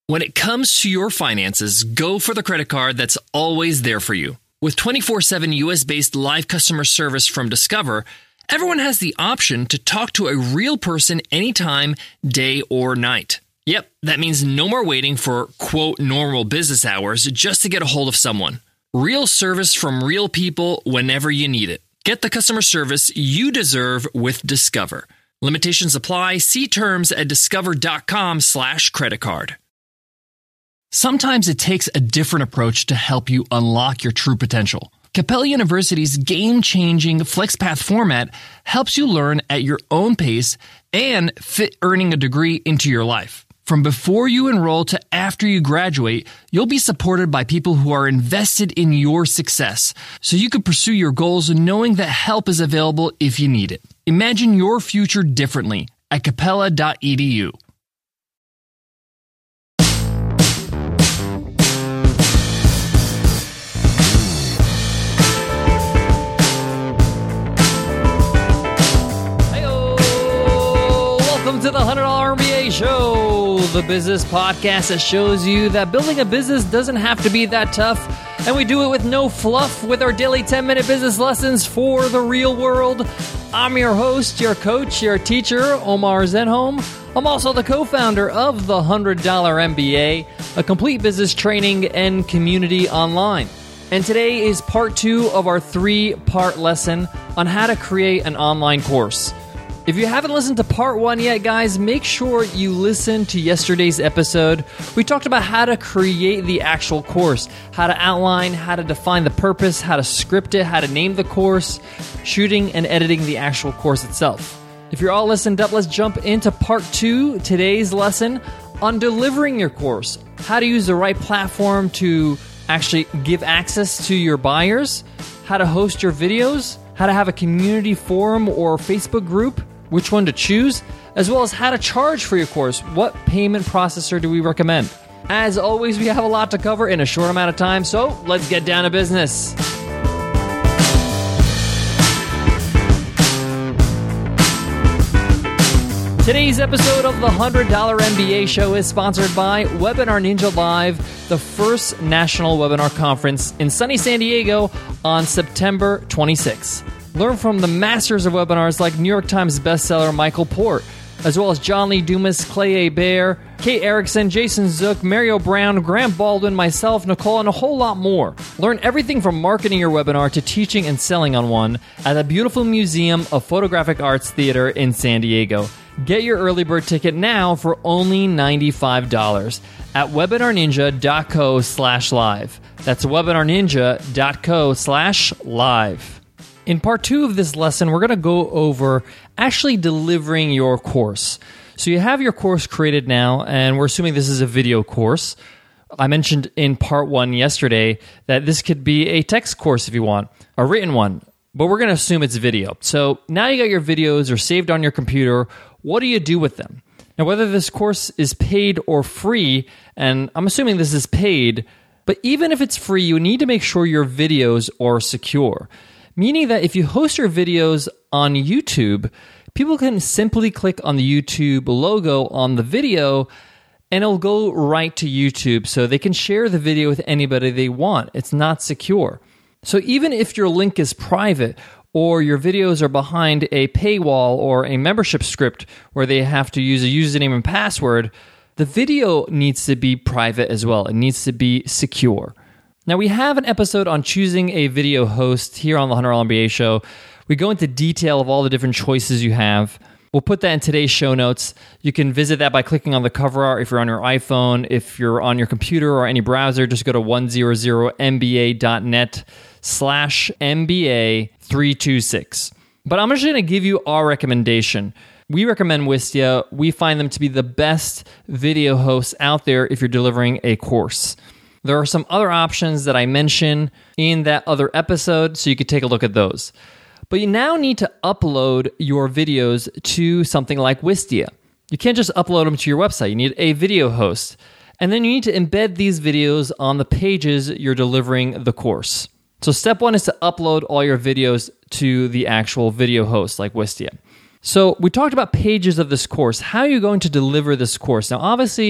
When it comes to your finances, go for the credit card that's always there for you. With 24/7 US-based live customer service from Discover, everyone has the option to talk to a real person anytime, day or night. Yep, that means no more waiting for, quote, normal business hours just to get a hold of someone. Real service from real people whenever you need it. Get the customer service you deserve with Discover. Limitations apply. See terms at discover.com/creditcard. Sometimes it takes a different approach to help you unlock your true potential. Capella University's game-changing FlexPath format helps you learn at your own pace and fit earning a degree into your life. From before you enroll to after you graduate, you'll be supported by people who are invested in your success, so you can pursue your goals knowing that help is available if you need it. Imagine your future differently at capella.edu. Welcome to the $100 MBA Show, the business podcast that shows you that building a business doesn't have to be that tough, and we do it with no fluff with our daily 10-minute business lessons for the real world. I'm your host, your coach, your teacher, Omar Zenhom. I'm also the co-founder of the $100 MBA, a complete business training and community online. And today is part 2 of our 3-part lesson on how to create an online course. If you haven't listened to part 1 yet, guys, make sure you listen to yesterday's episode. We talked about how to create the actual course, how to outline, how to define the purpose, how to script it, how to name the course, shooting and editing the actual course itself. If you're all listened up, let's jump into part 2, today's lesson on delivering your course, how to use the right platform to actually give access to your buyers, how to host your videos, how to have a community forum or Facebook group, which one to choose, as well as how to charge for your course. What payment processor do we recommend? As always, we have a lot to cover in a short amount of time, so let's get down to business. Today's episode of the $100 MBA Show is sponsored by Webinar Ninja Live, the first national webinar conference in sunny San Diego on September 26th. Learn from the masters of webinars like New York Times bestseller Michael Port, as well as John Lee Dumas, Clay A. Bear, Kate Erickson, Jason Zook, Mario Brown, Grant Baldwin, myself, Nicole, and a whole lot more. Learn everything from marketing your webinar to teaching and selling on one at the beautiful Museum of Photographic Arts Theater in San Diego. Get your early bird ticket now for only $95 at webinarninja.co/live. That's webinarninja.co/live. In part 2 of this lesson, we're going to go over actually delivering your course. So you have your course created now, and we're assuming this is a video course. I mentioned in part 1 yesterday that this could be a text course if you want, a written one, but we're going to assume it's video. So now you got your videos are saved on your computer. What do you do with them? Now, whether this course is paid or free, and I'm assuming this is paid, but even if it's free, you need to make sure your videos are secure. Meaning that if you host your videos on YouTube, people can simply click on the YouTube logo on the video and it'll go right to YouTube so they can share the video with anybody they want. It's not secure. So even if your link is private or your videos are behind a paywall or a membership script where they have to use a username and password, the video needs to be private as well. It needs to be secure. Now, we have an episode on choosing a video host here on the $100 MBA Show. We go into detail of all the different choices you have. We'll put that in today's show notes. You can visit that by clicking on the cover art if you're on your iPhone. If you're on your computer or any browser, just go to 100mba.net/MBA326. But I'm just going to give you our recommendation. We recommend Wistia. We find them to be the best video hosts out there if you're delivering a course. There are some other options that I mention in that other episode, so you could take a look at those. But you now need to upload your videos to something like Wistia. You can't just upload them to your website. You need a video host. And then you need to embed these videos on the pages you're delivering the course. So step 1 is to upload all your videos to the actual video host like Wistia. So we talked about pages of this course. How are you going to deliver this course? Now, obviously,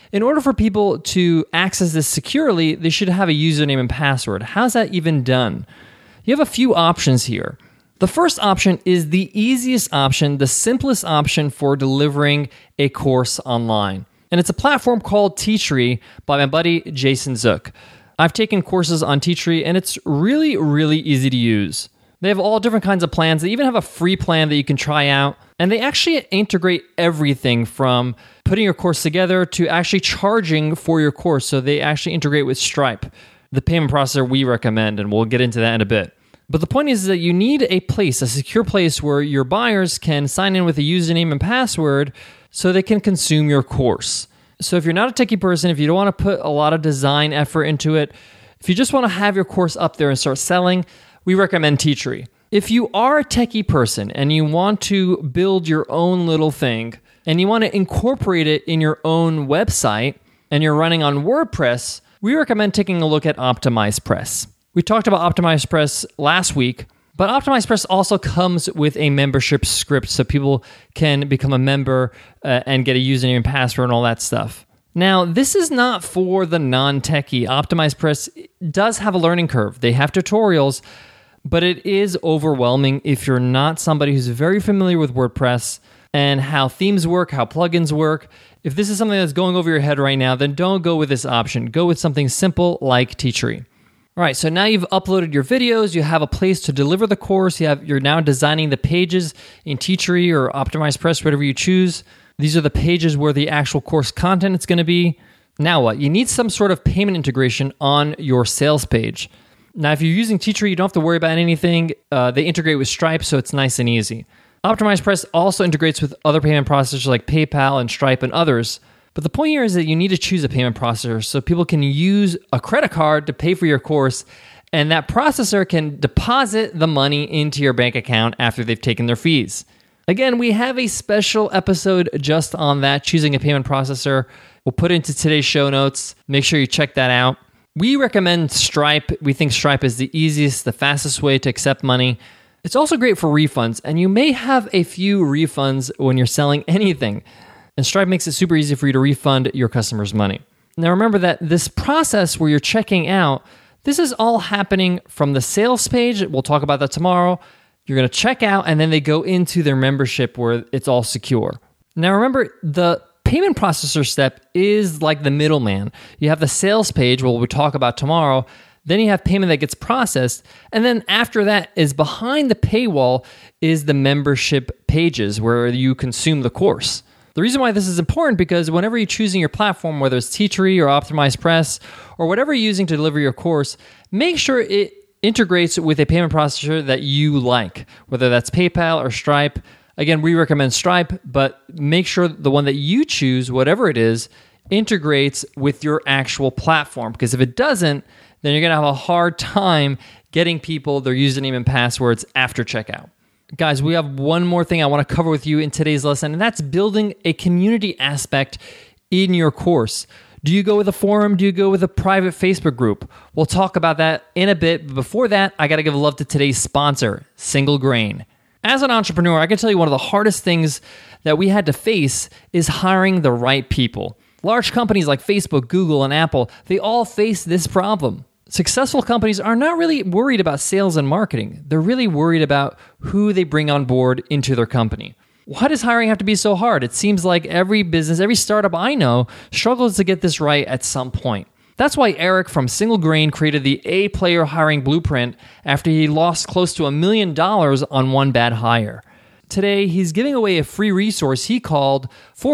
In order for people to access this securely, they should have a username and password. How's that even done? You have a few options here. The first option is the easiest option, the simplest option for delivering a course online. And it's a platform called Teachery by my buddy Jason Zook. I've taken courses on Teachery and it's really, really easy to use. They have all different kinds of plans. They even have a free plan that you can try out. And they actually integrate everything from putting your course together to actually charging for your course. So they actually integrate with Stripe, the payment processor we recommend, and we'll get into that in a bit. But the point is that you need a place, a secure place where your buyers can sign in with a username and password so they can consume your course. So if you're not a techie person, if you don't want to put a lot of design effort into it, if you just want to have your course up there and start selling, we recommend Teachery. If you are a techie person and you want to build your own little thing and you want to incorporate it in your own website and you're running on WordPress, we recommend taking a look at OptimizePress. We talked about OptimizePress last week, but OptimizePress also comes with a membership script so people can become a member and get a username and password and all that stuff. Now, this is not for the non-techie. OptimizePress does have a learning curve. They have tutorials, but it is overwhelming if you're not somebody who's very familiar with WordPress and how themes work, how plugins work. If this is something that's going over your head right now, then don't go with this option. Go with something simple like Teachery. All right, so now you've uploaded your videos, you have a place to deliver the course, you're now designing the pages in Teachery or OptimizePress, whatever you choose. These are the pages where the actual course content is going to be. Now what? You need some sort of payment integration on your sales page. Now, if you're using Teachery, you don't have to worry about anything. They integrate with Stripe, so it's nice and easy. OptimizePress also integrates with other payment processors like PayPal and Stripe and others. But the point here is that you need to choose a payment processor so people can use a credit card to pay for your course, and that processor can deposit the money into your bank account after they've taken their fees. Again, we have a special episode just on that, choosing a payment processor. We'll put it into today's show notes. Make sure you check that out. We recommend Stripe. We think Stripe is the easiest, the fastest way to accept money. It's also great for refunds, and you may have a few refunds when you're selling anything. And Stripe makes it super easy for you to refund your customers' money. Now remember that this process where you're checking out, this is all happening from the sales page. We'll talk about that tomorrow. You're going to check out, and then they go into their membership where it's all secure. Now remember, the payment processor step is like the middleman. You have the sales page, what we'll talk about tomorrow. Then you have payment that gets processed. And then after that is behind the paywall is the membership pages where you consume the course. The reason why this is important because whenever you're choosing your platform, whether it's Teachery or OptimizePress or whatever you're using to deliver your course, make sure it integrates with a payment processor that you like, whether that's PayPal or Stripe. Again, we recommend Stripe, but make sure the one that you choose, whatever it is, integrates with your actual platform. Because if it doesn't, then you're going to have a hard time getting people their username and passwords after checkout. Guys, we have one more thing I want to cover with you in today's lesson, and that's building a community aspect in your course. Do you go with a forum? Do you go with a private Facebook group? We'll talk about that in a bit. But before that, I got to give love to today's sponsor, Single Grain. As an entrepreneur, I can tell you one of the hardest things that we had to face is hiring the right people. Large companies like Facebook, Google, and Apple, they all face this problem. Successful companies are not really worried about sales and marketing. They're really worried about who they bring on board into their company. Why does hiring have to be so hard? It seems like every business, every startup I know struggles to get this right at some point. That's why Eric from Single Grain created the A-Player Hiring Blueprint after he lost close to $1 million on one bad hire. Today, he's giving away a free resource he called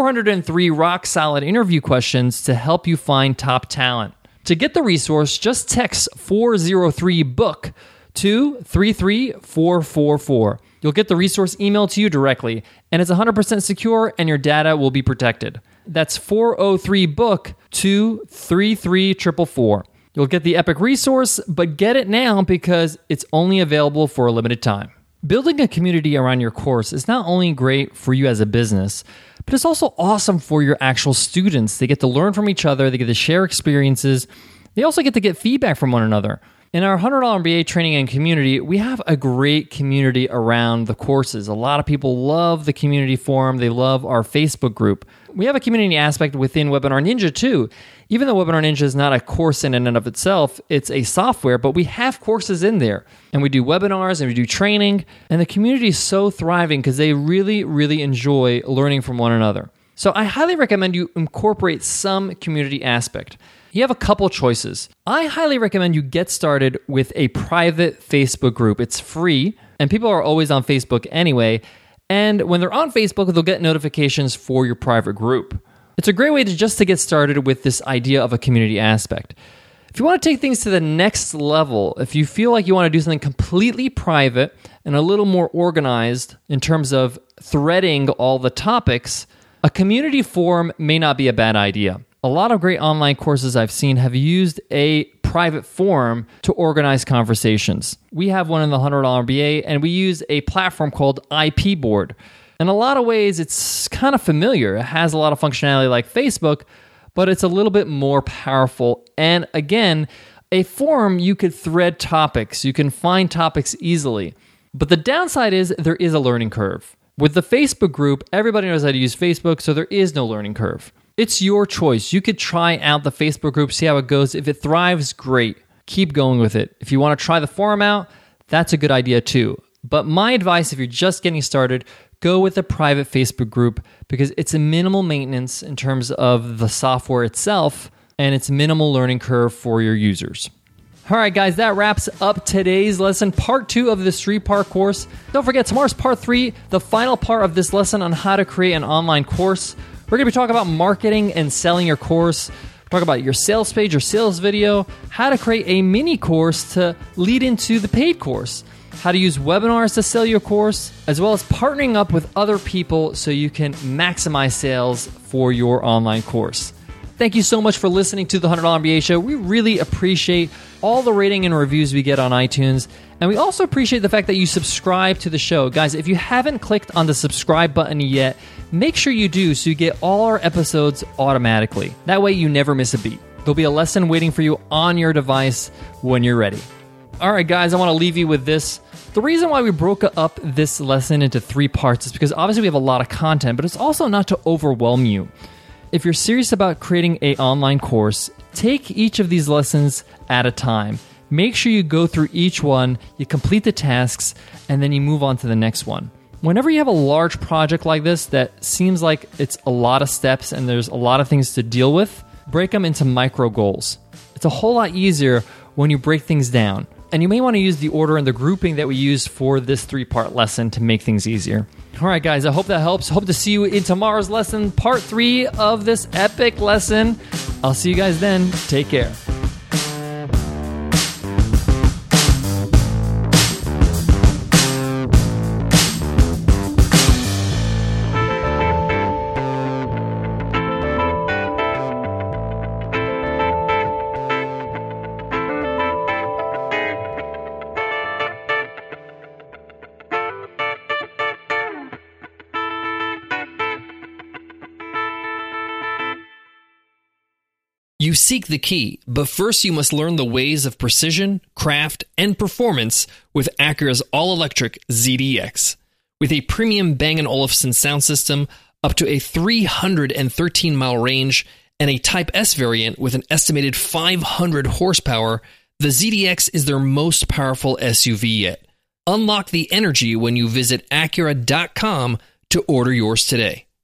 403 Rock Solid Interview Questions to help you find top talent. To get the resource, just text 403-BOOK to 33444. You'll get the resource emailed to you directly, and it's 100% secure and your data will be protected. That's 403-BOOK to 33444. You'll get the epic resource, but get it now because it's only available for a limited time. Building a community around your course is not only great for you as a business, but it's also awesome for your actual students. They get to learn from each other, they get to share experiences, they also get to get feedback from one another. In our $100 MBA training and community, we have a great community around the courses. A lot of people love the community forum. They love our Facebook group. We have a community aspect within Webinar Ninja too. Even though Webinar Ninja is not a course in and of itself, it's a software, but we have courses in there. And we do webinars and we do training. And the community is so thriving because they really, really enjoy learning from one another. So I highly recommend you incorporate some community aspect. You have a couple choices. I highly recommend you get started with a private Facebook group. It's free, and people are always on Facebook anyway. And when they're on Facebook, they'll get notifications for your private group. It's a great way to get started with this idea of a community aspect. If you want to take things to the next level, if you feel like you want to do something completely private and a little more organized in terms of threading all the topics, a community forum may not be a bad idea. A lot of great online courses I've seen have used a private forum to organize conversations. We have one in the $100 MBA, and we use a platform called IP Board. In a lot of ways, it's kind of familiar. It has a lot of functionality like Facebook, but it's a little bit more powerful. And again, a forum, you could thread topics. You can find topics easily. But the downside is there is a learning curve. With the Facebook group, everybody knows how to use Facebook, so there is no learning curve. It's your choice. You could try out the Facebook group, see how it goes. If it thrives, great. Keep going with it. If you want to try the forum out, that's a good idea too. But my advice, if you're just getting started, go with a private Facebook group because it's a minimal maintenance in terms of the software itself, and it's minimal learning curve for your users. All right, guys, that wraps up today's lesson, part 2 of this 3-part course. Don't forget, tomorrow's part 3, the final part of this lesson on how to create an online course. We're going to be talking about marketing and selling your course. We're talking about your sales page, your sales video, how to create a mini course to lead into the paid course, how to use webinars to sell your course, as well as partnering up with other people so you can maximize sales for your online course. Thank you so much for listening to the $100 MBA Show. We really appreciate all the rating and reviews we get on iTunes. And we also appreciate the fact that you subscribe to the show. Guys, if you haven't clicked on the subscribe button yet, make sure you do so you get all our episodes automatically. That way you never miss a beat. There'll be a lesson waiting for you on your device when you're ready. All right, guys, I want to leave you with this. The reason why we broke up this lesson into 3 parts is because obviously we have a lot of content, but it's also not to overwhelm you. If you're serious about creating an online course, take each of these lessons at a time. Make sure you go through each one, you complete the tasks, and then you move on to the next one. Whenever you have a large project like this that seems like it's a lot of steps and there's a lot of things to deal with, break them into micro goals. It's a whole lot easier when you break things down. And you may want to use the order and the grouping that we used for this 3-part lesson to make things easier. All right, guys, I hope that helps. Hope to see you in tomorrow's lesson, part 3 of this epic lesson. I'll see you guys then. Take care. You seek the key, but first you must learn the ways of precision, craft, and performance with Acura's all-electric ZDX. With a premium Bang & Olufsen sound system, up to a 313-mile range, and a Type S variant with an estimated 500 horsepower, the ZDX is their most powerful SUV yet. Unlock the energy when you visit Acura.com to order yours today.